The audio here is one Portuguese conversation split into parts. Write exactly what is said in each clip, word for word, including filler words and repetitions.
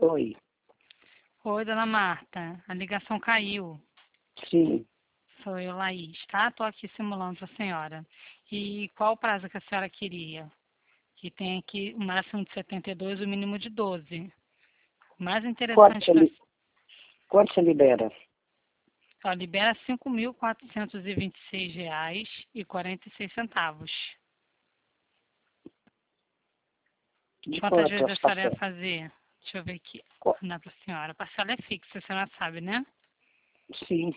Oi. Oi, dona Marta. A ligação caiu. Sim. Sou eu, Laís, tá? Estou aqui simulando a senhora. E qual o prazo que a senhora queria? Que tem aqui o máximo de setenta e dois e o mínimo de doze. O mais Quanto interessante você, que li... Quanto você libera? a libera cinco mil quatrocentos e vinte e seis reais e quarenta e seis centavos. De Quantas quanto vezes a as senhora ia parcelas? fazer? Deixa eu ver aqui. Qu- Andar para a senhora. A parcela é fixa, a senhora sabe, né? Sim.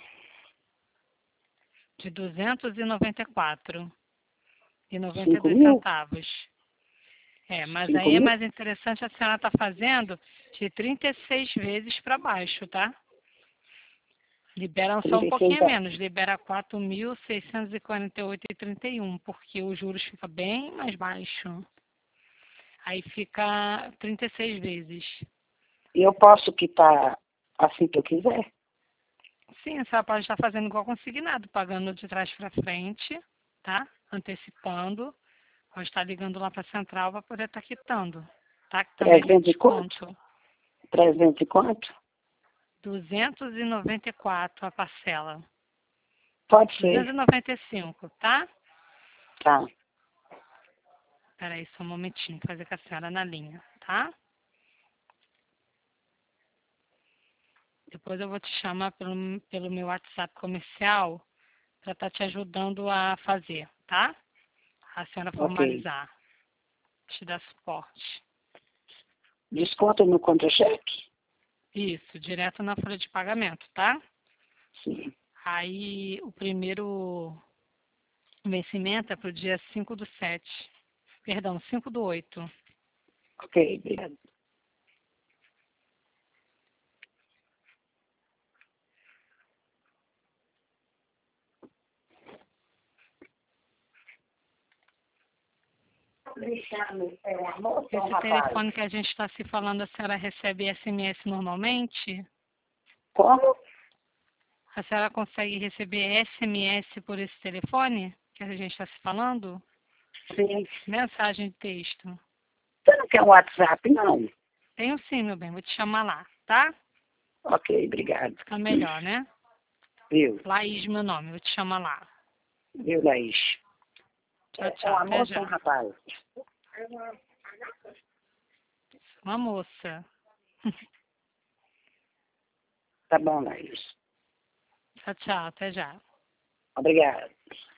De duzentos e noventa e quatro reais e noventa e Cinco dois mil? centavos. É, mas Cinco aí é mil? mais interessante a senhora tá fazendo de trinta e seis vezes para baixo, tá? Liberam só um Trinta e seis pouquinho a... menos, libera quatro mil seiscentos e quarenta e oito reais e trinta e um, porque os juros ficam bem mais baixo. Aí fica trinta e seis vezes. E eu posso quitar assim que eu quiser? Sim, a senhora pode estar fazendo igual consignado, pagando de trás para frente, tá? Antecipando. Pode estar ligando lá para a central para poder estar quitando, tá? Que também tem Trezentos e quanto? desconto. Trezentos e quanto? duzentos e noventa e quatro a parcela. Pode duzentos ser. e noventa e cinco, tá? Tá. Peraí, só um momentinho, fazer com a senhora na linha, tá? Depois eu vou te chamar pelo, pelo meu WhatsApp comercial para estar te ajudando a fazer, tá? A senhora Ok. formalizar, te dar suporte. Desconto no contra-cheque? Isso, direto na folha de pagamento, tá? Sim. Aí o primeiro vencimento é para o dia cinco do sete. Perdão, cinco do oito. Ok, obrigado. É, a moça ou o Esse rapaz? telefone que a gente está se falando, a senhora recebe S M S normalmente? Como? A senhora consegue receber S M S por esse telefone que a gente está se falando? Sim. Mensagem de texto. Você não quer um WhatsApp, não? Tenho sim, meu bem, vou te chamar lá, tá? Ok, obrigado. Fica melhor, né? Viu? Laís, meu nome, vou te chamar lá. Viu, Laís? Tchau, É, é tchau, uma até moça ou um já. rapaz? Uma moça. Tá bom, Laís. Tchau, tchau, até já. Obrigado.